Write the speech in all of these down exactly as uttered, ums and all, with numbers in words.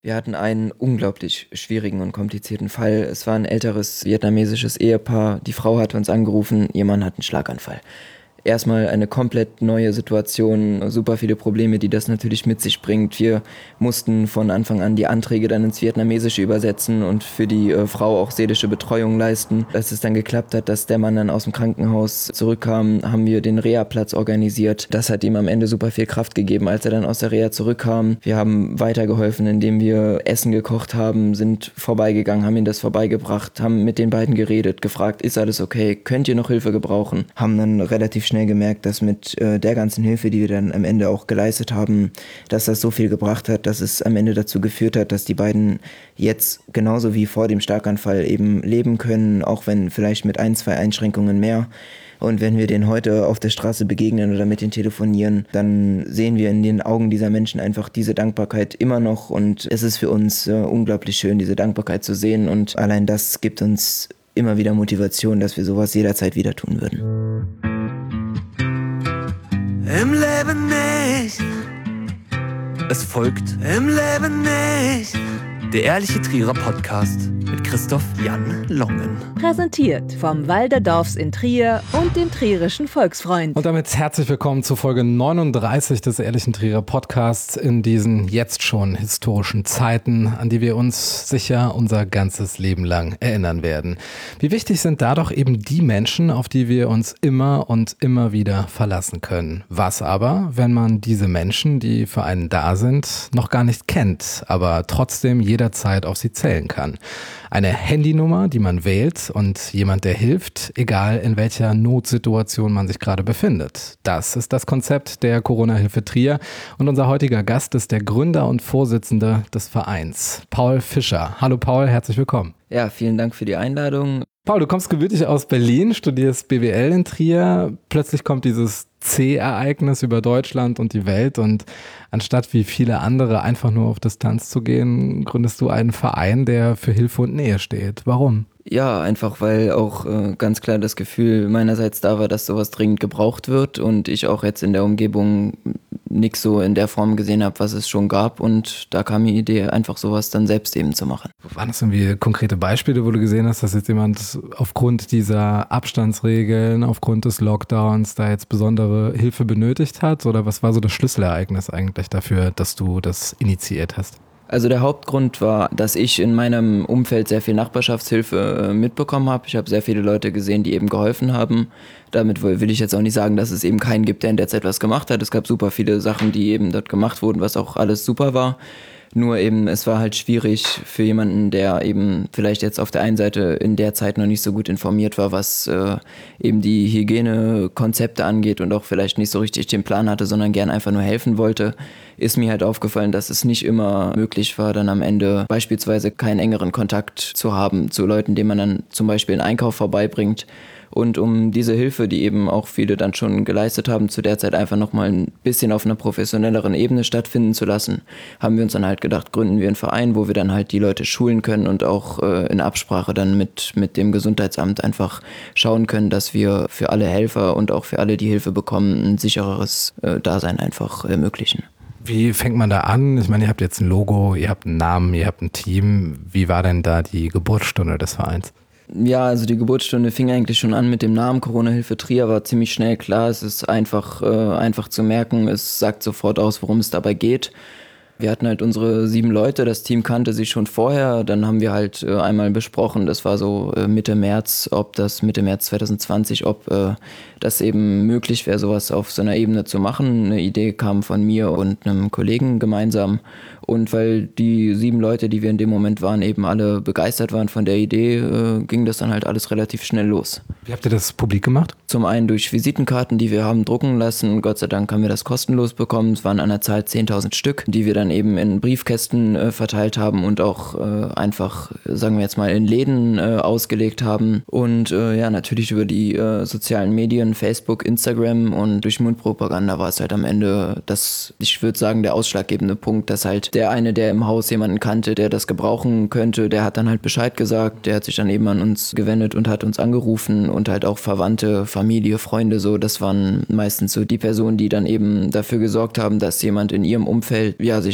Wir hatten einen unglaublich schwierigen und komplizierten Fall. Es war ein älteres vietnamesisches Ehepaar. Die Frau hat uns angerufen, ihr Mann hat einen Schlaganfall. Erstmal eine komplett neue Situation, super viele Probleme, die das natürlich mit sich bringt. Wir mussten von Anfang an die Anträge dann ins Vietnamesische übersetzen und für die äh, Frau auch seelische Betreuung leisten. Als es dann geklappt hat, dass der Mann dann aus dem Krankenhaus zurückkam, haben wir den Reha-Platz organisiert. Das hat ihm am Ende super viel Kraft gegeben, als er dann aus der Reha zurückkam. Wir haben weitergeholfen, indem wir Essen gekocht haben, sind vorbeigegangen, haben ihm das vorbeigebracht, haben mit den beiden geredet, gefragt, ist alles okay, könnt ihr noch Hilfe gebrauchen? Haben dann relativ schnell gemerkt, dass mit äh, der ganzen Hilfe, die wir dann am Ende auch geleistet haben, dass das so viel gebracht hat, dass es am Ende dazu geführt hat, dass die beiden jetzt genauso wie vor dem Schlaganfall eben leben können, auch wenn vielleicht mit ein, zwei Einschränkungen mehr. Und wenn wir denen heute auf der Straße begegnen oder mit denen telefonieren, dann sehen wir in den Augen dieser Menschen einfach diese Dankbarkeit immer noch. Und es ist für uns äh, unglaublich schön, diese Dankbarkeit zu sehen. Und allein das gibt uns immer wieder Motivation, dass wir sowas jederzeit wieder tun würden. Im Leben nicht. Es folgt Im Leben nicht. Der ehrliche Trierer Podcast mit Christoph Jan Longen. Präsentiert vom Walderdorfs in Trier und dem Trierischen Volksfreund. Und damit herzlich willkommen zu Folge neununddreißig des ehrlichen Trierer Podcasts in diesen jetzt schon historischen Zeiten, an die wir uns sicher unser ganzes Leben lang erinnern werden. Wie wichtig sind da doch eben die Menschen, auf die wir uns immer und immer wieder verlassen können. Was aber, wenn man diese Menschen, die für einen da sind, noch gar nicht kennt, aber trotzdem jederzeit auf sie zählen kann? Eine Handynummer, die man wählt und jemand, der hilft, egal in welcher Notsituation man sich gerade befindet. Das ist das Konzept der Corona-Hilfe Trier und unser heutiger Gast ist der Gründer und Vorsitzende des Vereins, Paul Fischer. Hallo Paul, herzlich willkommen. Ja, vielen Dank für die Einladung. Paul, du kommst gebürtig aus Berlin, studierst B W L in Trier. Plötzlich kommt dieses C-Ereignis über Deutschland und die Welt und anstatt wie viele andere einfach nur auf Distanz zu gehen, gründest du einen Verein, der für Hilfe und Nähe steht. Warum? Ja, einfach weil auch äh, ganz klar das Gefühl meinerseits da war, dass sowas dringend gebraucht wird und ich auch jetzt in der Umgebung nichts so in der Form gesehen habe, was es schon gab und da kam die Idee, einfach sowas dann selbst eben zu machen. Waren das irgendwie konkrete Beispiele, wo du gesehen hast, dass jetzt jemand aufgrund dieser Abstandsregeln, aufgrund des Lockdowns da jetzt besondere Hilfe benötigt hat oder was war so das Schlüsselereignis eigentlich dafür, dass du das initiiert hast? Also der Hauptgrund war, dass ich in meinem Umfeld sehr viel Nachbarschaftshilfe mitbekommen habe. Ich habe sehr viele Leute gesehen, die eben geholfen haben. Damit will ich jetzt auch nicht sagen, dass es eben keinen gibt, der in der Zeit was gemacht hat. Es gab super viele Sachen, die eben dort gemacht wurden, was auch alles super war. Nur eben, es war halt schwierig für jemanden, der eben vielleicht jetzt auf der einen Seite in der Zeit noch nicht so gut informiert war, was äh, eben die Hygienekonzepte angeht und auch vielleicht nicht so richtig den Plan hatte, sondern gern einfach nur helfen wollte, ist mir halt aufgefallen, dass es nicht immer möglich war, dann am Ende beispielsweise keinen engeren Kontakt zu haben zu Leuten, denen man dann zum Beispiel einen Einkauf vorbeibringt. Und um diese Hilfe, die eben auch viele dann schon geleistet haben, zu der Zeit einfach nochmal ein bisschen auf einer professionelleren Ebene stattfinden zu lassen, haben wir uns dann halt gedacht, gründen wir einen Verein, wo wir dann halt die Leute schulen können und auch äh, in Absprache dann mit, mit dem Gesundheitsamt einfach schauen können, dass wir für alle Helfer und auch für alle, die Hilfe bekommen, ein sichereres äh, Dasein einfach ermöglichen. Wie fängt man da an? Ich meine, ihr habt jetzt ein Logo, ihr habt einen Namen, ihr habt ein Team. Wie war denn da die Geburtsstunde des Vereins? Ja, also die Geburtsstunde fing eigentlich schon an mit dem Namen Corona-Hilfe Trier, war ziemlich schnell klar, es ist einfach, äh, einfach zu merken, es sagt sofort aus, worum es dabei geht. Wir hatten halt unsere sieben Leute, das Team kannte sich schon vorher, dann haben wir halt äh, einmal besprochen, das war so äh, Mitte März, ob das Mitte März zwanzig zwanzig, ob äh, das eben möglich wäre, sowas auf so einer Ebene zu machen. Eine Idee kam von mir und einem Kollegen gemeinsam und weil die sieben Leute, die wir in dem Moment waren, eben alle begeistert waren von der Idee, äh, ging das dann halt alles relativ schnell los. Wie habt ihr das publik gemacht? Zum einen durch Visitenkarten, die wir haben drucken lassen. Gott sei Dank haben wir das kostenlos bekommen. Es waren an der Zahl zehntausend Stück, die wir dann eben in Briefkästen äh, verteilt haben und auch äh, einfach, sagen wir jetzt mal, in Läden äh, ausgelegt haben. Und äh, ja, natürlich über die äh, sozialen Medien, Facebook, Instagram und durch Mundpropaganda war es halt am Ende das, ich würde sagen, der ausschlaggebende Punkt, dass halt der eine, der im Haus jemanden kannte, der das gebrauchen könnte, der hat dann halt Bescheid gesagt, der hat sich dann eben an uns gewendet und hat uns angerufen und halt auch Verwandte, Familie, Freunde, so, das waren meistens so die Personen, die dann eben dafür gesorgt haben, dass jemand in ihrem Umfeld, ja, sich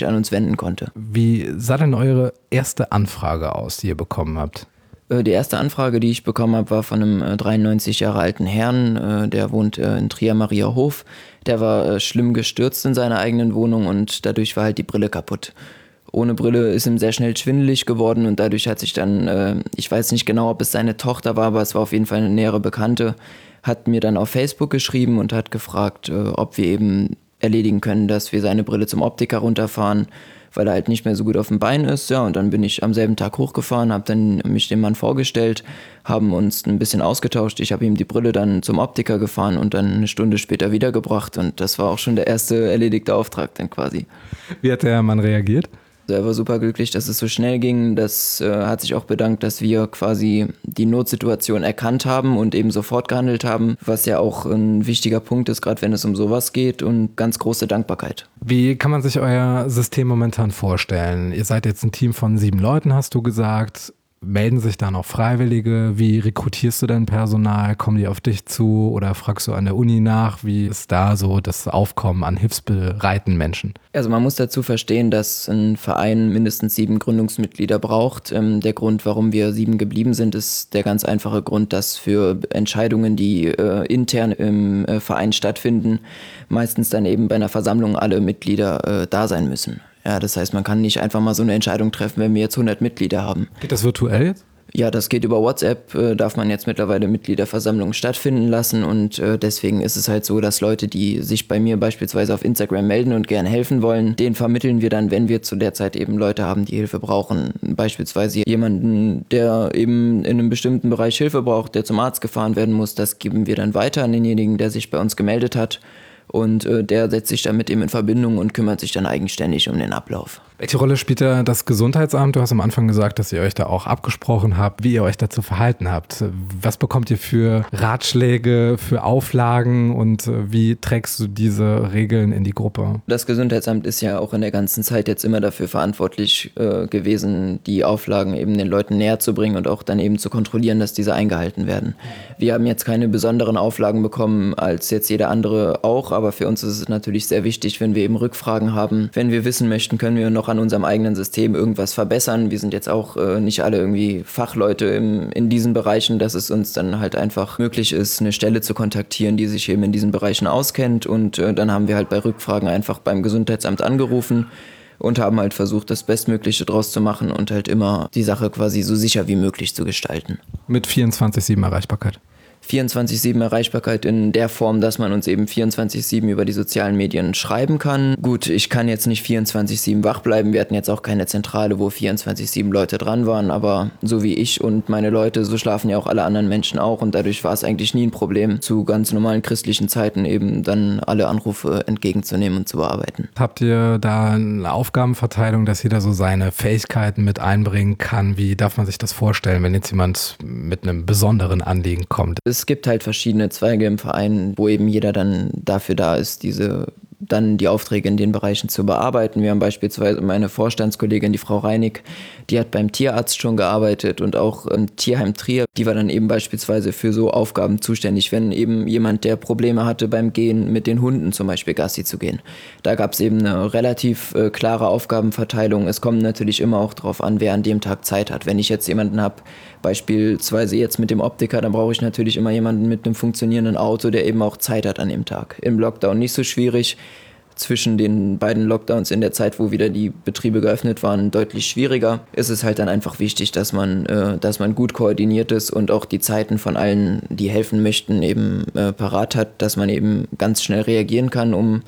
an uns wenden konnte. Wie sah denn eure erste Anfrage aus, die ihr bekommen habt? Die erste Anfrage, die ich bekommen habe, war von einem dreiundneunzig Jahre alten Herrn, der wohnt in Trier-Mariahof. Der war schlimm gestürzt in seiner eigenen Wohnung und dadurch war halt die Brille kaputt. Ohne Brille ist ihm sehr schnell schwindelig geworden und dadurch hat sich dann, ich weiß nicht genau, ob es seine Tochter war, aber es war auf jeden Fall eine nähere Bekannte, hat mir dann auf Facebook geschrieben und hat gefragt, ob wir eben erledigen können, dass wir seine Brille zum Optiker runterfahren, weil er halt nicht mehr so gut auf dem Bein ist. Ja, und dann bin ich am selben Tag hochgefahren, habe dann mich dem Mann vorgestellt, haben uns ein bisschen ausgetauscht. Ich habe ihm die Brille dann zum Optiker gefahren und dann eine Stunde später wiedergebracht. Und das war auch schon der erste erledigte Auftrag dann quasi. Wie hat der Mann reagiert? Er war super glücklich, dass es so schnell ging. Das äh, hat sich auch bedankt, dass wir quasi die Notsituation erkannt haben und eben sofort gehandelt haben, was ja auch ein wichtiger Punkt ist, gerade wenn es um sowas geht, und ganz große Dankbarkeit. Wie kann man sich euer System momentan vorstellen? Ihr seid jetzt ein Team von sieben Leuten, hast du gesagt. Melden sich da noch Freiwillige? Wie rekrutierst du dein Personal? Kommen die auf dich zu oder fragst du an der Uni nach? Wie ist da so das Aufkommen an hilfsbereiten Menschen? Also man muss dazu verstehen, dass ein Verein mindestens sieben Gründungsmitglieder braucht. Ähm, der Grund, warum wir sieben geblieben sind, ist der ganz einfache Grund, dass für Entscheidungen, die äh, intern im äh, Verein stattfinden, meistens dann eben bei einer Versammlung alle Mitglieder äh, da sein müssen. Ja, das heißt, man kann nicht einfach mal so eine Entscheidung treffen, wenn wir jetzt hundert Mitglieder haben. Geht das virtuell jetzt? Ja, das geht über WhatsApp, äh, darf man jetzt mittlerweile Mitgliederversammlungen stattfinden lassen und äh, deswegen ist es halt so, dass Leute, die sich bei mir beispielsweise auf Instagram melden und gerne helfen wollen, denen vermitteln wir dann, wenn wir zu der Zeit eben Leute haben, die Hilfe brauchen. Beispielsweise jemanden, der eben in einem bestimmten Bereich Hilfe braucht, der zum Arzt gefahren werden muss, das geben wir dann weiter an denjenigen, der sich bei uns gemeldet hat. Und äh, der setzt sich dann mit ihm in Verbindung und kümmert sich dann eigenständig um den Ablauf. Welche Rolle spielt da das Gesundheitsamt? Du hast am Anfang gesagt, dass ihr euch da auch abgesprochen habt, wie ihr euch dazu verhalten habt. Was bekommt ihr für Ratschläge, für Auflagen und wie trägst du diese Regeln in die Gruppe? Das Gesundheitsamt ist ja auch in der ganzen Zeit jetzt immer dafür verantwortlich äh, gewesen, die Auflagen eben den Leuten näher zu bringen und auch dann eben zu kontrollieren, dass diese eingehalten werden. Wir haben jetzt keine besonderen Auflagen bekommen als jetzt jeder andere auch, aber für uns ist es natürlich sehr wichtig, wenn wir eben Rückfragen haben. Wenn wir wissen möchten, können wir noch an unserem eigenen System irgendwas verbessern. Wir sind jetzt auch äh, nicht alle irgendwie Fachleute im, in diesen Bereichen, dass es uns dann halt einfach möglich ist, eine Stelle zu kontaktieren, die sich eben in diesen Bereichen auskennt und äh, dann haben wir halt bei Rückfragen einfach beim Gesundheitsamt angerufen und haben halt versucht, das Bestmögliche draus zu machen und halt immer die Sache quasi so sicher wie möglich zu gestalten. Mit vierundzwanzig sieben Erreichbarkeit? vierundzwanzig sieben Erreichbarkeit in der Form, dass man uns eben vierundzwanzig sieben über die sozialen Medien schreiben kann. Gut, ich kann jetzt nicht vierundzwanzig sieben wach bleiben. Wir hatten jetzt auch keine Zentrale, wo vierundzwanzig sieben Leute dran waren, aber so wie ich und meine Leute, so schlafen ja auch alle anderen Menschen auch und dadurch war es eigentlich nie ein Problem, zu ganz normalen christlichen Zeiten eben dann alle Anrufe entgegenzunehmen und zu bearbeiten. Habt ihr da eine Aufgabenverteilung, dass jeder so seine Fähigkeiten mit einbringen kann? Wie darf man sich das vorstellen, wenn jetzt jemand mit einem besonderen Anliegen kommt? Es gibt halt verschiedene Zweige im Verein, wo eben jeder dann dafür da ist, diese dann die Aufträge in den Bereichen zu bearbeiten. Wir haben beispielsweise meine Vorstandskollegin, die Frau Reinig, die hat beim Tierarzt schon gearbeitet und auch im Tierheim Trier. Die war dann eben beispielsweise für so Aufgaben zuständig, wenn eben jemand, der Probleme hatte beim Gehen mit den Hunden zum Beispiel Gassi zu gehen. Da gab es eben eine relativ äh, klare Aufgabenverteilung. Es kommt natürlich immer auch darauf an, wer an dem Tag Zeit hat. Wenn ich jetzt jemanden habe, beispielsweise jetzt mit dem Optiker, dann brauche ich natürlich immer jemanden mit einem funktionierenden Auto, der eben auch Zeit hat an dem Tag. Im Lockdown nicht so schwierig. Zwischen den beiden Lockdowns in der Zeit, wo wieder die Betriebe geöffnet waren, deutlich schwieriger. Ist es halt dann einfach wichtig, dass man, äh, dass man gut koordiniert ist und auch die Zeiten von allen, die helfen möchten, eben äh, parat hat, dass man eben ganz schnell reagieren kann, um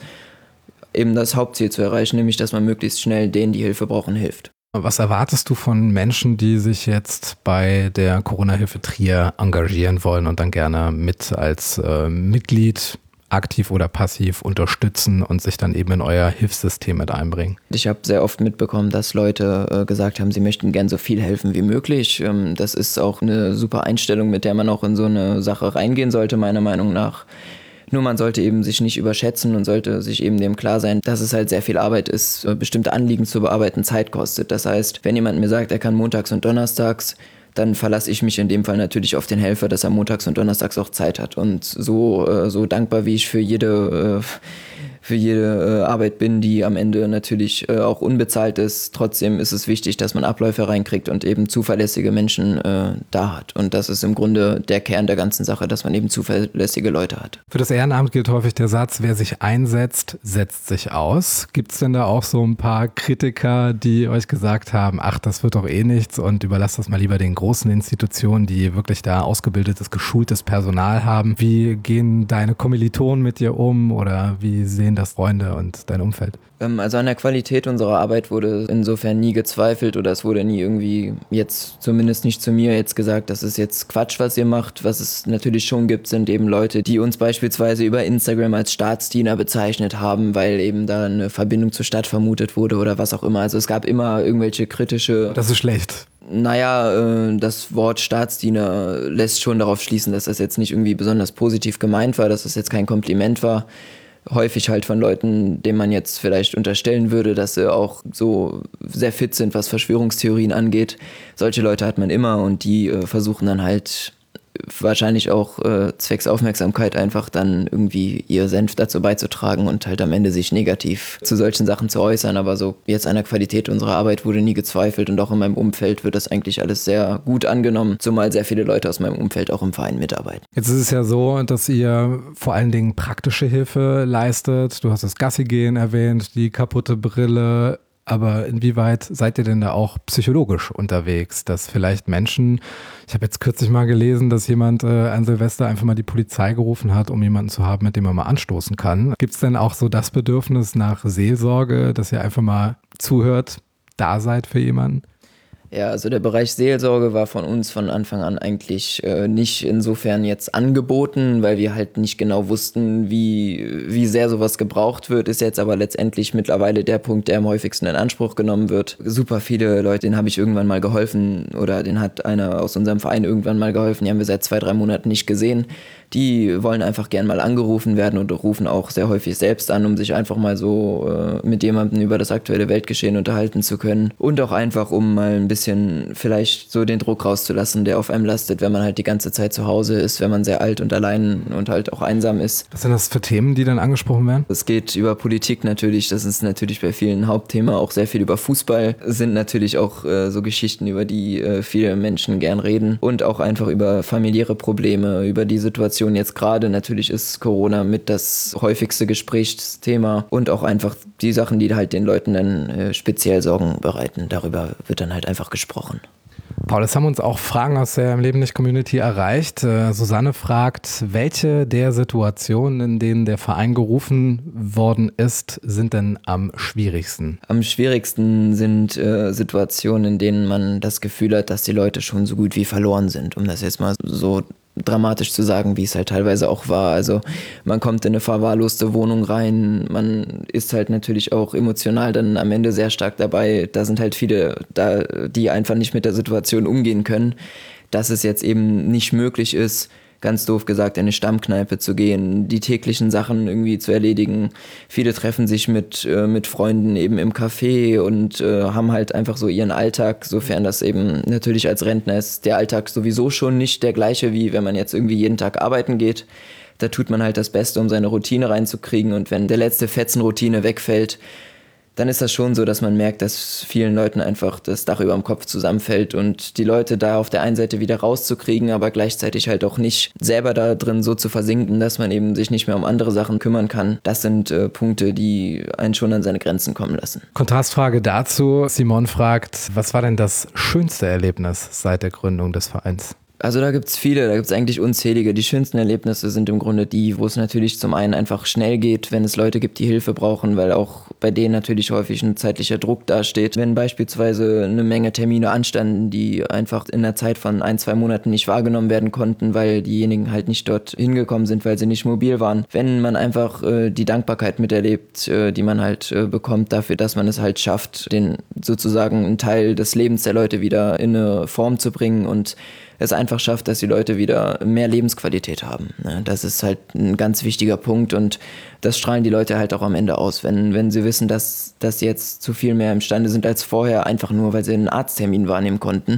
eben das Hauptziel zu erreichen, nämlich dass man möglichst schnell denen, die Hilfe brauchen, hilft. Was erwartest du von Menschen, die sich jetzt bei der Corona-Hilfe Trier engagieren wollen und dann gerne mit als äh, Mitglied aktiv oder passiv unterstützen und sich dann eben in euer Hilfssystem mit einbringen? Ich habe sehr oft mitbekommen, dass Leute äh, gesagt haben, sie möchten gern so viel helfen wie möglich. Ähm, das ist auch eine super Einstellung, mit der man auch in so eine Sache reingehen sollte, meiner Meinung nach. Nur man sollte eben sich nicht überschätzen und sollte sich eben dem klar sein, dass es halt sehr viel Arbeit ist, bestimmte Anliegen zu bearbeiten, Zeit kostet. Das heißt, wenn jemand mir sagt, er kann montags und donnerstags, dann verlasse ich mich in dem Fall natürlich auf den Helfer, dass er montags und donnerstags auch Zeit hat. Und so, so dankbar, wie ich für jede, für jede äh, Arbeit bin, die am Ende natürlich äh, auch unbezahlt ist. Trotzdem ist es wichtig, dass man Abläufe reinkriegt und eben zuverlässige Menschen äh, da hat. Und das ist im Grunde der Kern der ganzen Sache, dass man eben zuverlässige Leute hat. Für das Ehrenamt gilt häufig der Satz, wer sich einsetzt, setzt sich aus. Gibt es denn da auch so ein paar Kritiker, die euch gesagt haben, ach, das wird doch eh nichts und überlasst das mal lieber den großen Institutionen, die wirklich da ausgebildetes, geschultes Personal haben? Wie gehen deine Kommilitonen mit dir um oder wie sehen das Freunde und dein Umfeld? Also an der Qualität unserer Arbeit wurde insofern nie gezweifelt oder es wurde nie irgendwie, jetzt zumindest nicht zu mir, jetzt gesagt, das ist jetzt Quatsch, was ihr macht. Was es natürlich schon gibt, sind eben Leute, die uns beispielsweise über Instagram als Staatsdiener bezeichnet haben, weil eben da eine Verbindung zur Stadt vermutet wurde oder was auch immer. Also es gab immer irgendwelche kritische... Das ist schlecht. Naja, äh, das Wort Staatsdiener lässt schon darauf schließen, dass das jetzt nicht irgendwie besonders positiv gemeint war, dass das jetzt kein Kompliment war. Häufig halt von Leuten, denen man jetzt vielleicht unterstellen würde, dass sie auch so sehr fit sind, was Verschwörungstheorien angeht. Solche Leute hat man immer und die äh, versuchen dann halt wahrscheinlich auch äh, zwecks Aufmerksamkeit einfach dann irgendwie ihr Senf dazu beizutragen und halt am Ende sich negativ zu solchen Sachen zu äußern. Aber so jetzt an der Qualität unserer Arbeit wurde nie gezweifelt und auch in meinem Umfeld wird das eigentlich alles sehr gut angenommen, zumal sehr viele Leute aus meinem Umfeld auch im Verein mitarbeiten. Jetzt ist es ja so, dass ihr vor allen Dingen praktische Hilfe leistet. Du hast das Gassi-Gehen erwähnt, die kaputte Brille. Aber inwieweit seid ihr denn da auch psychologisch unterwegs, dass vielleicht Menschen, ich habe jetzt kürzlich mal gelesen, dass jemand äh, an Silvester einfach mal die Polizei gerufen hat, um jemanden zu haben, mit dem man mal anstoßen kann. Gibt es denn auch so das Bedürfnis nach Seelsorge, dass ihr einfach mal zuhört, da seid für jemanden? Ja, also der Bereich Seelsorge war von uns von Anfang an eigentlich äh, nicht insofern jetzt angeboten, weil wir halt nicht genau wussten, wie, wie sehr sowas gebraucht wird, ist jetzt aber letztendlich mittlerweile der Punkt, der am häufigsten in Anspruch genommen wird. Super viele Leute, denen habe ich irgendwann mal geholfen oder den hat einer aus unserem Verein irgendwann mal geholfen, die haben wir seit zwei, drei Monaten nicht gesehen. Die wollen einfach gern mal angerufen werden und rufen auch sehr häufig selbst an, um sich einfach mal so äh, mit jemandem über das aktuelle Weltgeschehen unterhalten zu können und auch einfach, um mal ein bisschen vielleicht so den Druck rauszulassen, der auf einem lastet, wenn man halt die ganze Zeit zu Hause ist, wenn man sehr alt und allein und halt auch einsam ist. Was sind das für Themen, die dann angesprochen werden? Es geht über Politik natürlich, das ist natürlich bei vielen Hauptthema, auch sehr viel über Fußball, es sind natürlich auch äh, so Geschichten, über die äh, viele Menschen gern reden und auch einfach über familiäre Probleme, über die Situation jetzt gerade. Natürlich ist Corona mit das häufigste Gesprächsthema und auch einfach die Sachen, die halt den Leuten dann äh, speziell Sorgen bereiten. Darüber wird dann halt einfach gesprochen. Paul, es haben uns auch Fragen aus der Im Leben nicht Community erreicht. Äh, Susanne fragt, welche der Situationen, in denen der Verein gerufen worden ist, sind denn am schwierigsten? Am schwierigsten sind äh, Situationen, in denen man das Gefühl hat, dass die Leute schon so gut wie verloren sind, um das jetzt mal so dramatisch zu sagen, wie es halt teilweise auch war. Also man kommt in eine verwahrloste Wohnung rein, man ist halt natürlich auch emotional dann am Ende sehr stark dabei. Da sind halt viele, da, die einfach nicht mit der Situation umgehen können, dass es jetzt eben nicht möglich ist, ganz doof gesagt, in eine Stammkneipe zu gehen, die täglichen Sachen irgendwie zu erledigen. Viele treffen sich mit, äh, mit Freunden eben im Café und äh, haben halt einfach so ihren Alltag, sofern das eben natürlich als Rentner ist, der Alltag sowieso schon nicht der gleiche, wie wenn man jetzt irgendwie jeden Tag arbeiten geht. Da tut man halt das Beste, um seine Routine reinzukriegen und wenn der letzte Fetzen Routine wegfällt, dann ist das schon so, dass man merkt, dass vielen Leuten einfach das Dach über dem Kopf zusammenfällt und die Leute da auf der einen Seite wieder rauszukriegen, aber gleichzeitig halt auch nicht selber da drin so zu versinken, dass man eben sich nicht mehr um andere Sachen kümmern kann. Das sind äh, Punkte, die einen schon an seine Grenzen kommen lassen. Kontrastfrage dazu. Simon fragt, was war denn das schönste Erlebnis seit der Gründung des Vereins? Also da gibt's viele, da gibt's eigentlich unzählige. Die schönsten Erlebnisse sind im Grunde die, wo es natürlich zum einen einfach schnell geht, wenn es Leute gibt, die Hilfe brauchen, weil auch bei denen natürlich häufig ein zeitlicher Druck dasteht. Wenn beispielsweise eine Menge Termine anstanden, die einfach in der Zeit von ein, zwei Monaten nicht wahrgenommen werden konnten, weil diejenigen halt nicht dort hingekommen sind, weil sie nicht mobil waren. Wenn man einfach äh, die Dankbarkeit miterlebt, äh, die man halt äh, bekommt dafür, dass man es halt schafft, den sozusagen einen Teil des Lebens der Leute wieder in eine Form zu bringen und es einfach schafft, dass die Leute wieder mehr Lebensqualität haben. Das ist halt ein ganz wichtiger Punkt und das strahlen die Leute halt auch am Ende aus. Wenn, wenn sie wissen, dass, dass sie jetzt zu viel mehr imstande sind als vorher, einfach nur, weil sie einen Arzttermin wahrnehmen konnten,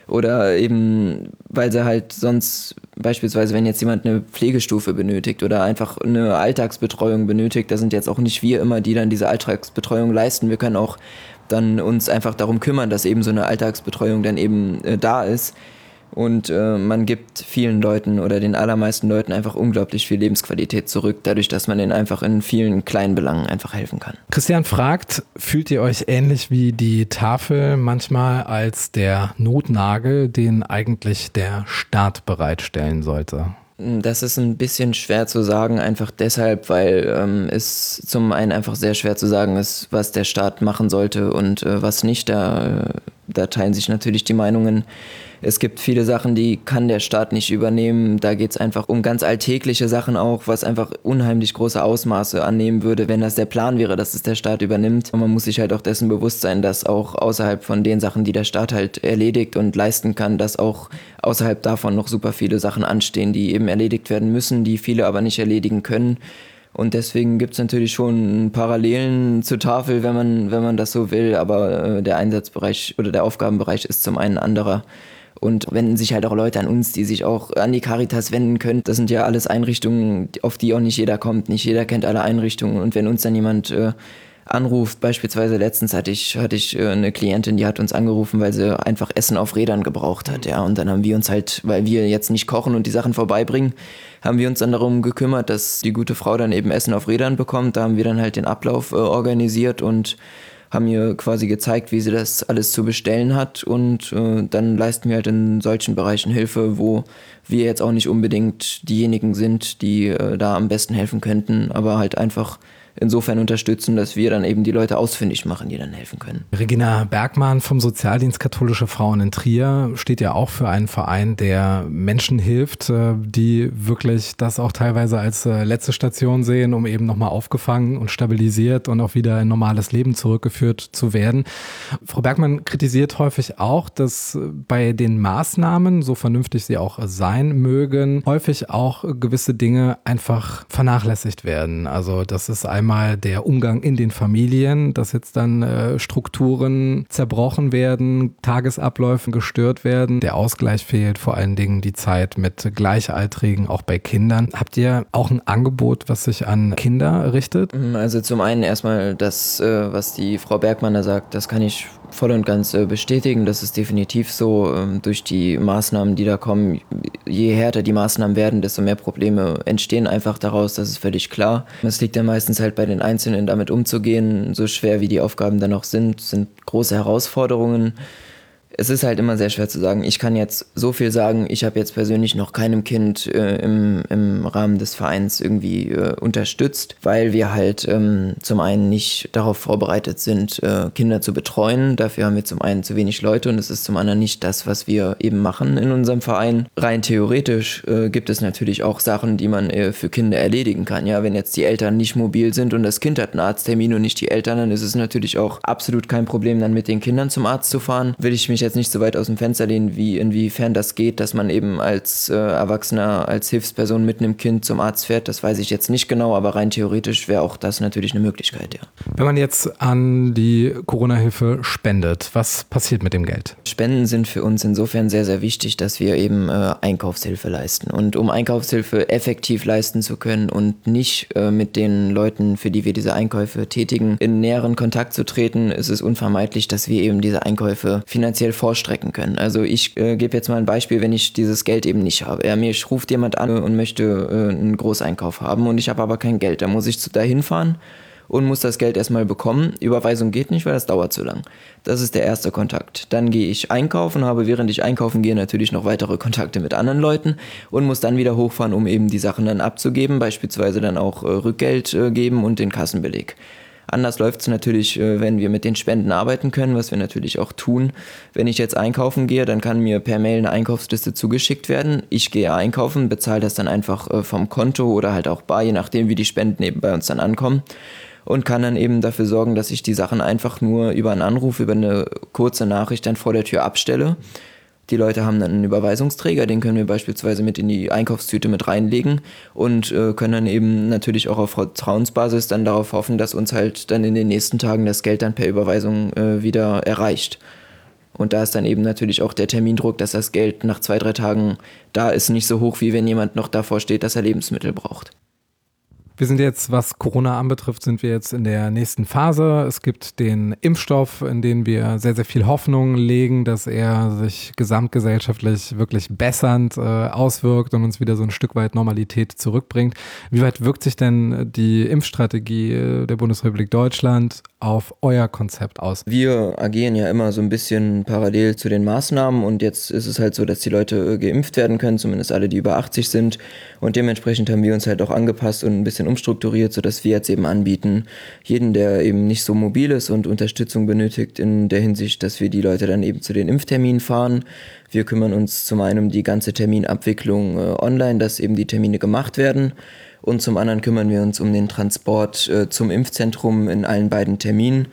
Oder eben, weil sie halt sonst beispielsweise, wenn jetzt jemand eine Pflegestufe benötigt oder einfach eine Alltagsbetreuung benötigt, da sind jetzt auch nicht wir immer, die dann diese Alltagsbetreuung leisten. Wir können auch dann uns einfach darum kümmern, dass eben so eine Alltagsbetreuung dann eben äh, da ist. Und äh, man gibt vielen Leuten oder den allermeisten Leuten einfach unglaublich viel Lebensqualität zurück, dadurch, dass man ihnen einfach in vielen kleinen Belangen einfach helfen kann. Christian fragt, fühlt ihr euch ähnlich wie die Tafel manchmal als der Notnagel, den eigentlich der Staat bereitstellen sollte? Das ist ein bisschen schwer zu sagen, einfach deshalb, weil ähm, es zum einen einfach sehr schwer zu sagen ist, was der Staat machen sollte und äh, was nicht. Da, da teilen sich natürlich die Meinungen. Es gibt viele Sachen, die kann der Staat nicht übernehmen. Da geht es einfach um ganz alltägliche Sachen auch, was einfach unheimlich große Ausmaße annehmen würde, wenn das der Plan wäre, dass es der Staat übernimmt. Und man muss sich halt auch dessen bewusst sein, dass auch außerhalb von den Sachen, die der Staat halt erledigt und leisten kann, dass auch außerhalb davon noch super viele Sachen anstehen, die eben erledigt werden müssen, die viele aber nicht erledigen können. Und deswegen gibt es natürlich schon Parallelen zur Tafel, wenn man, wenn man das so will. Aber äh, der Einsatzbereich oder der Aufgabenbereich ist zum einen anderer. Und wenden sich halt auch Leute an uns, die sich auch an die Caritas wenden können. Das sind ja alles Einrichtungen, auf die auch nicht jeder kommt. Nicht jeder kennt alle Einrichtungen. Und wenn uns dann jemand äh, anruft, beispielsweise letztens hatte ich, hatte ich äh, eine Klientin, die hat uns angerufen, weil sie einfach Essen auf Rädern gebraucht hat. Ja. Und dann haben wir uns halt, weil wir jetzt nicht kochen und die Sachen vorbeibringen, haben wir uns dann darum gekümmert, dass die gute Frau dann eben Essen auf Rädern bekommt. Da haben wir dann halt den Ablauf äh, organisiert und haben ihr quasi gezeigt, wie sie das alles zu bestellen hat, und äh, dann leisten wir halt in solchen Bereichen Hilfe, wo wir jetzt auch nicht unbedingt diejenigen sind, die äh, da am besten helfen könnten, aber halt einfach insofern unterstützen, dass wir dann eben die Leute ausfindig machen, die dann helfen können. Regina Bergmann vom Sozialdienst Katholische Frauen in Trier steht ja auch für einen Verein, der Menschen hilft, die wirklich das auch teilweise als letzte Station sehen, um eben nochmal aufgefangen und stabilisiert und auch wieder in normales Leben zurückgeführt zu werden. Frau Bergmann kritisiert häufig auch, dass bei den Maßnahmen, so vernünftig sie auch sein mögen, häufig auch gewisse Dinge einfach vernachlässigt werden. Also das ist einmal Einmal der Umgang in den Familien, dass jetzt dann äh, Strukturen zerbrochen werden, Tagesabläufe gestört werden, der Ausgleich fehlt, vor allen Dingen die Zeit mit Gleichaltrigen, auch bei Kindern. Habt ihr auch ein Angebot, was sich an Kinder richtet? Also zum einen erstmal das, äh, was die Frau Bergmann da sagt, das kann ich voll und ganz äh, bestätigen. Das ist definitiv so. Ähm, durch die Maßnahmen, die da kommen, je härter die Maßnahmen werden, desto mehr Probleme entstehen einfach daraus, das ist völlig klar. Es liegt ja meistens halt bei den Einzelnen, damit umzugehen. So schwer wie die Aufgaben dann auch sind, sind große Herausforderungen. Es ist halt immer sehr schwer zu sagen. Ich kann jetzt so viel sagen, ich habe jetzt persönlich noch keinem Kind äh, im, im Rahmen des Vereins irgendwie äh, unterstützt, weil wir halt ähm, zum einen nicht darauf vorbereitet sind, äh, Kinder zu betreuen. Dafür haben wir zum einen zu wenig Leute und es ist zum anderen nicht das, was wir eben machen in unserem Verein. Rein theoretisch äh, gibt es natürlich auch Sachen, die man äh, für Kinder erledigen kann. Ja, wenn jetzt die Eltern nicht mobil sind und das Kind hat einen Arzttermin und nicht die Eltern, dann ist es natürlich auch absolut kein Problem, dann mit den Kindern zum Arzt zu fahren. Will ich mich jetzt nicht so weit aus dem Fenster lehnen, wie inwiefern das geht, dass man eben als äh, Erwachsener, als Hilfsperson mit einem Kind zum Arzt fährt, das weiß ich jetzt nicht genau, aber rein theoretisch wäre auch das natürlich eine Möglichkeit, ja. Wenn man jetzt an die Corona-Hilfe spendet, was passiert mit dem Geld? Spenden sind für uns insofern sehr, sehr wichtig, dass wir eben äh, Einkaufshilfe leisten. Und um Einkaufshilfe effektiv leisten zu können und nicht äh, mit den Leuten, für die wir diese Einkäufe tätigen, in näheren Kontakt zu treten, ist es unvermeidlich, dass wir eben diese Einkäufe finanziell vorstrecken können. Also ich äh, gebe jetzt mal ein Beispiel, wenn ich dieses Geld eben nicht habe. Ja, mir ruft jemand an und möchte äh, einen Großeinkauf haben und ich habe aber kein Geld. Da muss ich dahin fahren und muss das Geld erstmal bekommen. Überweisung geht nicht, weil das dauert zu lang. Das ist der erste Kontakt. Dann gehe ich einkaufen, habe während ich einkaufen gehe natürlich noch weitere Kontakte mit anderen Leuten und muss dann wieder hochfahren, um eben die Sachen dann abzugeben, beispielsweise dann auch äh, Rückgeld äh, geben und den Kassenbeleg. Anders läuft es natürlich, wenn wir mit den Spenden arbeiten können, was wir natürlich auch tun. Wenn ich jetzt einkaufen gehe, dann kann mir per Mail eine Einkaufsliste zugeschickt werden. Ich gehe einkaufen, bezahle das dann einfach vom Konto oder halt auch bar, je nachdem wie die Spenden eben bei uns dann ankommen. Und kann dann eben dafür sorgen, dass ich die Sachen einfach nur über einen Anruf, über eine kurze Nachricht dann vor der Tür abstelle. Die Leute haben dann einen Überweisungsträger, den können wir beispielsweise mit in die Einkaufstüte mit reinlegen und äh, können dann eben natürlich auch auf Vertrauensbasis dann darauf hoffen, dass uns halt dann in den nächsten Tagen das Geld dann per Überweisung äh, wieder erreicht. Und da ist dann eben natürlich auch der Termindruck, dass das Geld nach zwei, drei Tagen da ist, nicht so hoch, wie wenn jemand noch davor steht, dass er Lebensmittel braucht. Wir sind jetzt, was Corona anbetrifft, sind wir jetzt in der nächsten Phase. Es gibt den Impfstoff, in den wir sehr, sehr viel Hoffnung legen, dass er sich gesamtgesellschaftlich wirklich bessernd äh, auswirkt und uns wieder so ein Stück weit Normalität zurückbringt. Wie weit wirkt sich denn die Impfstrategie der Bundesrepublik Deutschland auf euer Konzept aus? Wir agieren ja immer so ein bisschen parallel zu den Maßnahmen und jetzt ist es halt so, dass die Leute geimpft werden können, zumindest alle, die über achtzig sind, und dementsprechend haben wir uns halt auch angepasst und ein bisschen umstrukturiert, sodass wir jetzt eben anbieten, jeden, der eben nicht so mobil ist und Unterstützung benötigt, in der Hinsicht, dass wir die Leute dann eben zu den Impfterminen fahren. Wir kümmern uns zum einen um die ganze Terminabwicklung äh, online, dass eben die Termine gemacht werden. Und zum anderen kümmern wir uns um den Transport äh, zum Impfzentrum in allen beiden Terminen.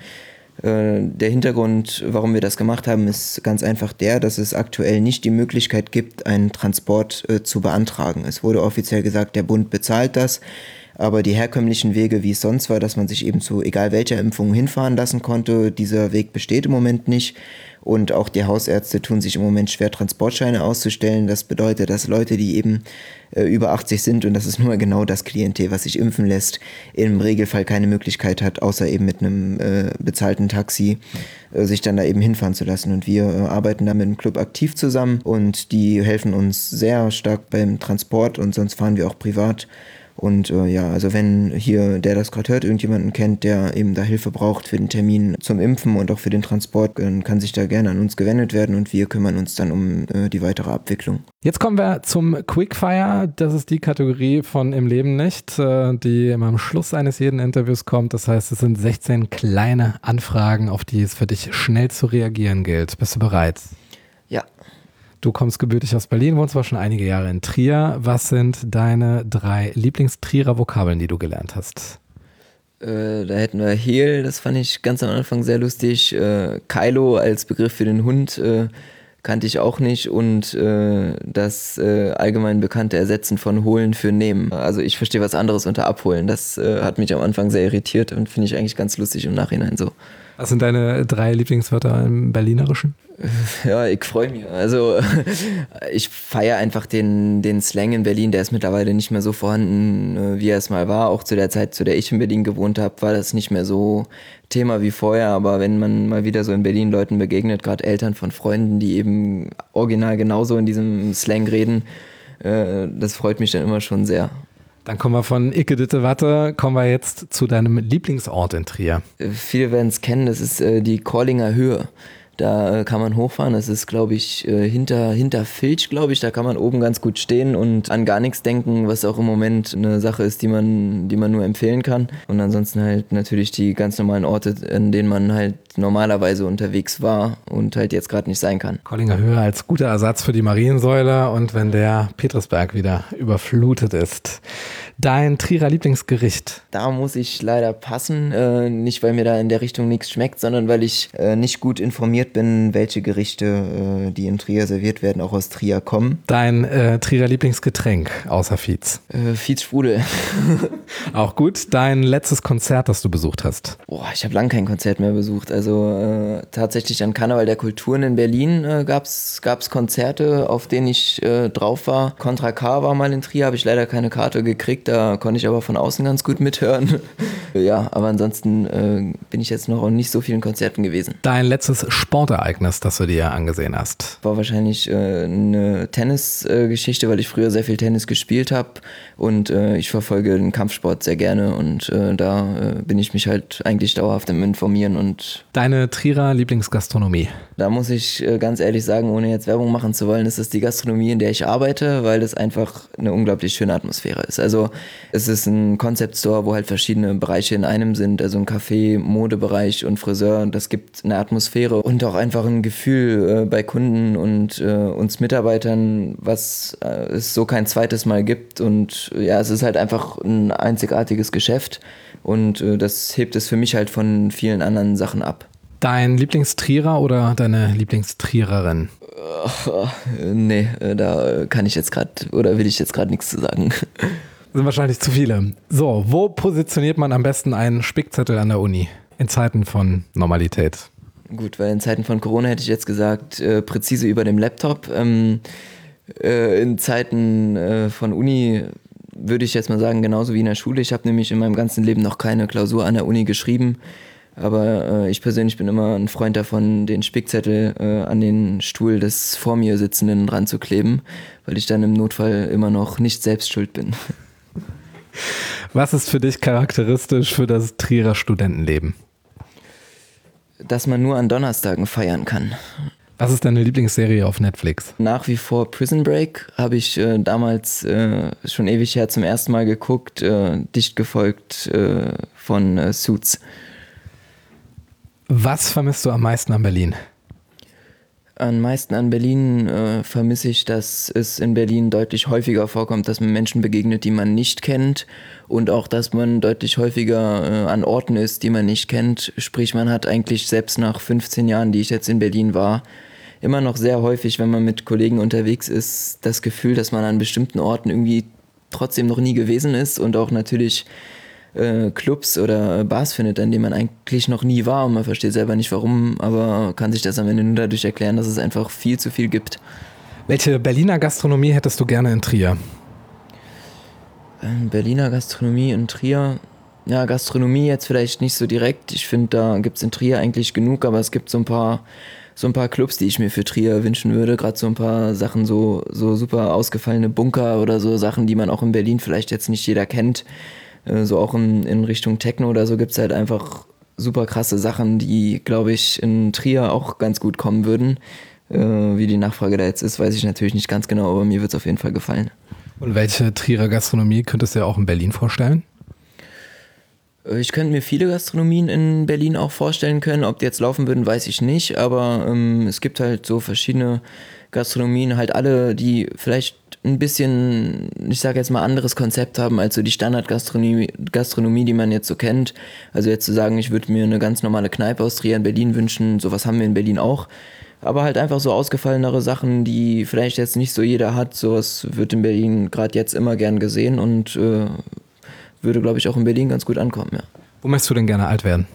Äh, der Hintergrund, warum wir das gemacht haben, ist ganz einfach der, dass es aktuell nicht die Möglichkeit gibt, einen Transport äh, zu beantragen. Es wurde offiziell gesagt, der Bund bezahlt das. Aber die herkömmlichen Wege, wie es sonst war, dass man sich eben zu egal welcher Impfung hinfahren lassen konnte, dieser Weg besteht im Moment nicht. Und auch die Hausärzte tun sich im Moment schwer, Transportscheine auszustellen. Das bedeutet, dass Leute, die eben äh, über achtzig sind, und das ist nur genau das Klientel, was sich impfen lässt, im Regelfall keine Möglichkeit hat, außer eben mit einem äh, bezahlten Taxi, äh, sich dann da eben hinfahren zu lassen. Und wir äh, arbeiten da mit dem Club aktiv zusammen und die helfen uns sehr stark beim Transport und sonst fahren wir auch privat. Und äh, ja, also wenn hier, der das gerade hört, irgendjemanden kennt, der eben da Hilfe braucht für den Termin zum Impfen und auch für den Transport, dann kann sich da gerne an uns gewendet werden und wir kümmern uns dann um äh, die weitere Abwicklung. Jetzt kommen wir zum Quickfire. Das ist die Kategorie von Im Leben nicht, äh, die immer am Schluss eines jeden Interviews kommt. Das heißt, es sind sechzehn kleine Anfragen, auf die es für dich schnell zu reagieren gilt. Bist du bereit? Ja. Du kommst gebürtig aus Berlin, wohnst zwar schon einige Jahre in Trier. Was sind deine drei Lieblings-Trierer Vokabeln, die du gelernt hast? Äh, da hätten wir Heel, das fand ich ganz am Anfang sehr lustig. Äh, Kylo als Begriff für den Hund äh, kannte ich auch nicht. Und äh, das äh, allgemein bekannte Ersetzen von holen für nehmen. Also ich verstehe was anderes unter abholen. Das äh, hat mich am Anfang sehr irritiert und finde ich eigentlich ganz lustig im Nachhinein so. Was sind deine drei Lieblingswörter im Berlinerischen? Ja, ich freue mich. Also ich feiere einfach den, den Slang in Berlin, der ist mittlerweile nicht mehr so vorhanden, wie er es mal war. Auch zu der Zeit, zu der ich in Berlin gewohnt habe, war das nicht mehr so Thema wie vorher. Aber wenn man mal wieder so in Berlin Leuten begegnet, gerade Eltern von Freunden, die eben original genauso in diesem Slang reden, das freut mich dann immer schon sehr. Dann kommen wir von Icke Ditte Watte, kommen wir jetzt zu deinem Lieblingsort in Trier. Viele werden es kennen, das ist äh, die Korlinger Höhe. Da äh, kann man hochfahren, das ist, glaube ich, äh, hinter, hinter Filch, glaube ich, da kann man oben ganz gut stehen und an gar nichts denken, was auch im Moment eine Sache ist, die man, die man nur empfehlen kann. Und ansonsten halt natürlich die ganz normalen Orte, an denen man halt normalerweise unterwegs war und halt jetzt gerade nicht sein kann. Korlinger Höhe als guter Ersatz für die Mariensäule und wenn der Petersberg wieder überflutet ist. Dein Trierer Lieblingsgericht? Da muss ich leider passen, äh, nicht weil mir da in der Richtung nichts schmeckt, sondern weil ich äh, nicht gut informiert bin, welche Gerichte, äh, die in Trier serviert werden, auch aus Trier kommen. Dein äh, Trierer Lieblingsgetränk außer Fietz? Äh, Fietz Sprudel. Auch gut. Dein letztes Konzert, das du besucht hast? Boah, ich habe lange kein Konzert mehr besucht. Also äh, tatsächlich an Karneval der Kulturen in Berlin äh, gab's gab's Konzerte, auf denen ich äh, drauf war. Contra K war mal in Trier, habe ich leider keine Karte gekriegt. Da konnte ich aber von außen ganz gut mithören. Ja, aber ansonsten äh, bin ich jetzt noch auf nicht so vielen Konzerten gewesen. Dein letztes Sportereignis, das du dir angesehen hast? War wahrscheinlich äh, eine Tennisgeschichte, äh, weil ich früher sehr viel Tennis gespielt habe und äh, ich verfolge den Kampfsport sehr gerne und äh, da äh, bin ich mich halt eigentlich dauerhaft am Informieren. Und deine Trierer Lieblingsgastronomie? Da muss ich äh, ganz ehrlich sagen, ohne jetzt Werbung machen zu wollen, ist es die Gastronomie, in der ich arbeite, weil es einfach eine unglaublich schöne Atmosphäre ist. Also es ist ein Concept Store, wo halt verschiedene Bereiche in einem sind, also ein Café, Modebereich und Friseur. Und das gibt eine Atmosphäre und auch einfach ein Gefühl äh, bei Kunden und äh, uns Mitarbeitern, was äh, es so kein zweites Mal gibt. Und ja, es ist halt einfach ein einzigartiges Geschäft und äh, das hebt es für mich halt von vielen anderen Sachen ab. Dein Lieblingstrierer oder deine Lieblingstriererin? Uh, nee, da kann ich jetzt gerade oder will ich jetzt gerade nichts zu sagen. Sind wahrscheinlich zu viele. So, wo positioniert man am besten einen Spickzettel an der Uni in Zeiten von Normalität? Gut, weil in Zeiten von Corona hätte ich jetzt gesagt, äh, präzise über dem Laptop. Ähm, äh, in Zeiten äh, von Uni würde ich jetzt mal sagen, genauso wie in der Schule. Ich habe nämlich in meinem ganzen Leben noch keine Klausur an der Uni geschrieben. Aber äh, ich persönlich bin immer ein Freund davon, den Spickzettel äh, an den Stuhl des vor mir Sitzenden ranzukleben, weil ich dann im Notfall immer noch nicht selbst schuld bin. Was ist für dich charakteristisch für das Trierer Studentenleben? Dass man nur an Donnerstagen feiern kann. Was ist deine Lieblingsserie auf Netflix? Nach wie vor Prison Break habe ich äh, damals äh, schon ewig her zum ersten Mal geguckt, äh, dicht gefolgt äh, von äh, Suits. Was vermisst du am meisten an Berlin? Am meisten an Berlin äh, vermisse ich, dass es in Berlin deutlich häufiger vorkommt, dass man Menschen begegnet, die man nicht kennt und auch, dass man deutlich häufiger äh, an Orten ist, die man nicht kennt. Sprich, man hat eigentlich selbst nach fünfzehn Jahren, die ich jetzt in Berlin war, immer noch sehr häufig, wenn man mit Kollegen unterwegs ist, das Gefühl, dass man an bestimmten Orten irgendwie trotzdem noch nie gewesen ist und auch natürlich äh, Clubs oder Bars findet, an denen man eigentlich noch nie war und man versteht selber nicht warum, aber kann sich das am Ende nur dadurch erklären, dass es einfach viel zu viel gibt. Welche Berliner Gastronomie hättest du gerne in Trier? Ähm, Berliner Gastronomie in Trier? Ja, Gastronomie jetzt vielleicht nicht so direkt. Ich finde, da gibt es in Trier eigentlich genug, aber es gibt so ein paar so ein paar Clubs, die ich mir für Trier wünschen würde. Gerade so ein paar Sachen, so, so super ausgefallene Bunker oder so Sachen, die man auch in Berlin vielleicht jetzt nicht jeder kennt. So auch in, in Richtung Techno oder so gibt es halt einfach super krasse Sachen, die, glaube ich, in Trier auch ganz gut kommen würden. Äh, wie die Nachfrage da jetzt ist, weiß ich natürlich nicht ganz genau, aber mir wird es auf jeden Fall gefallen. Und welche Trierer Gastronomie könntest du dir auch in Berlin vorstellen? Ich könnte mir viele Gastronomien in Berlin auch vorstellen können. Ob die jetzt laufen würden, weiß ich nicht. Aber ähm, es gibt halt so verschiedene Gastronomien, halt alle, die vielleicht ein bisschen, ich sage jetzt mal, anderes Konzept haben als so die Standardgastronomie, Gastronomie, die man jetzt so kennt. Also jetzt zu sagen, ich würde mir eine ganz normale Kneipe aus Trier in Berlin wünschen, sowas haben wir in Berlin auch. Aber halt einfach so ausgefallenere Sachen, die vielleicht jetzt nicht so jeder hat. Sowas wird in Berlin gerade jetzt immer gern gesehen und äh, würde, glaube ich, auch in Berlin ganz gut ankommen, ja. Wo möchtest du denn gerne alt werden?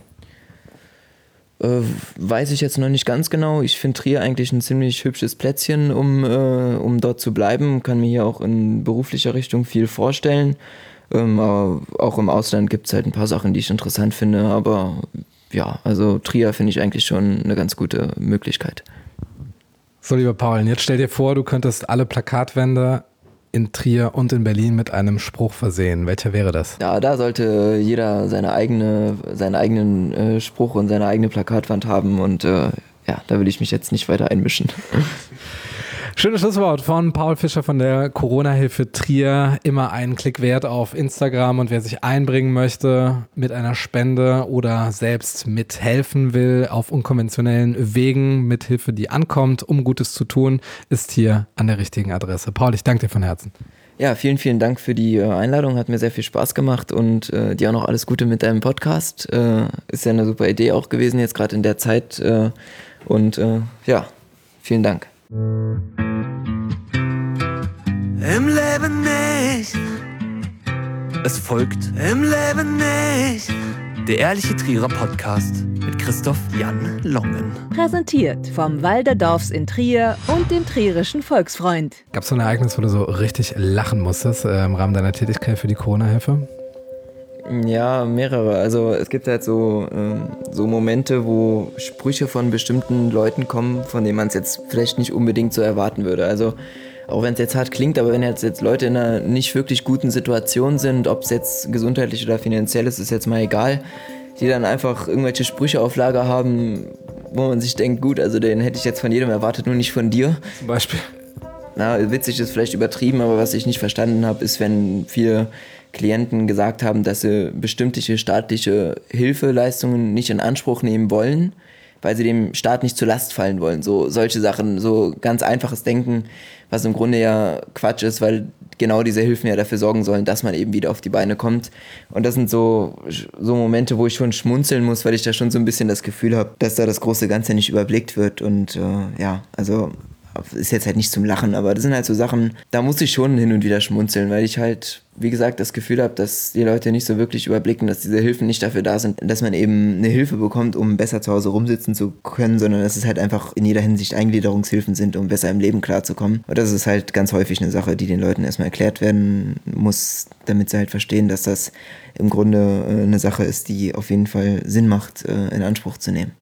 Äh, weiß ich jetzt noch nicht ganz genau. Ich finde Trier eigentlich ein ziemlich hübsches Plätzchen, um, äh, um dort zu bleiben. Kann mir hier auch in beruflicher Richtung viel vorstellen. Ähm, aber auch im Ausland gibt es halt ein paar Sachen, die ich interessant finde. Aber ja, also Trier finde ich eigentlich schon eine ganz gute Möglichkeit. So, lieber Paul, jetzt stell dir vor, du könntest alle Plakatwände in Trier und in Berlin mit einem Spruch versehen. Welcher wäre das? Ja, da sollte jeder seine eigene, seinen eigenen äh, Spruch und seine eigene Plakatwand haben und äh, ja, da will ich mich jetzt nicht weiter einmischen. Schönes Schlusswort von Paul Fischer von der Corona-Hilfe Trier. Immer einen Klick wert auf Instagram und wer sich einbringen möchte mit einer Spende oder selbst mithelfen will auf unkonventionellen Wegen mit Hilfe, die ankommt, um Gutes zu tun, ist hier an der richtigen Adresse. Paul, ich danke dir von Herzen. Ja, vielen, vielen Dank für die äh, Einladung. Hat mir sehr viel Spaß gemacht und äh, dir auch noch alles Gute mit deinem Podcast. Äh, ist ja eine super Idee auch gewesen jetzt gerade in der Zeit. Äh, und äh, ja, vielen Dank. Im Leben nicht. Es folgt Im Leben nicht. Der ehrliche Trierer Podcast mit Christoph Jan Longen. Präsentiert vom Walderdorfs in Trier und dem Trierischen Volksfreund. Gab es so ein Ereignis, wo du so richtig lachen musstest äh, im Rahmen deiner Tätigkeit für die Corona-Hilfe? Ja, mehrere. Also es gibt halt so, ähm, so Momente, wo Sprüche von bestimmten Leuten kommen, von denen man es jetzt vielleicht nicht unbedingt so erwarten würde. Also auch wenn es jetzt hart klingt, aber wenn jetzt, jetzt Leute in einer nicht wirklich guten Situation sind, ob es jetzt gesundheitlich oder finanziell ist, ist jetzt mal egal, die dann einfach irgendwelche Sprüche auf Lager haben, wo man sich denkt, gut, also den hätte ich jetzt von jedem erwartet, nur nicht von dir. Zum Beispiel? Na, witzig ist vielleicht übertrieben, aber was ich nicht verstanden habe, ist, wenn viele Klienten gesagt haben, dass sie bestimmte staatliche Hilfeleistungen nicht in Anspruch nehmen wollen, weil sie dem Staat nicht zur Last fallen wollen. So solche Sachen, so ganz einfaches Denken, was im Grunde ja Quatsch ist, weil genau diese Hilfen ja dafür sorgen sollen, dass man eben wieder auf die Beine kommt. Und das sind so, so Momente, wo ich schon schmunzeln muss, weil ich da schon so ein bisschen das Gefühl habe, dass da das große Ganze nicht überblickt wird. Und äh, ja, also ist jetzt halt nicht zum Lachen, aber das sind halt so Sachen, da muss ich schon hin und wieder schmunzeln, weil ich halt, wie gesagt, das Gefühl habe, dass die Leute nicht so wirklich überblicken, dass diese Hilfen nicht dafür da sind, dass man eben eine Hilfe bekommt, um besser zu Hause rumsitzen zu können, sondern dass es halt einfach in jeder Hinsicht Eingliederungshilfen sind, um besser im Leben klarzukommen. Und das ist halt ganz häufig eine Sache, die den Leuten erstmal erklärt werden muss, damit sie halt verstehen, dass das im Grunde eine Sache ist, die auf jeden Fall Sinn macht, in Anspruch zu nehmen.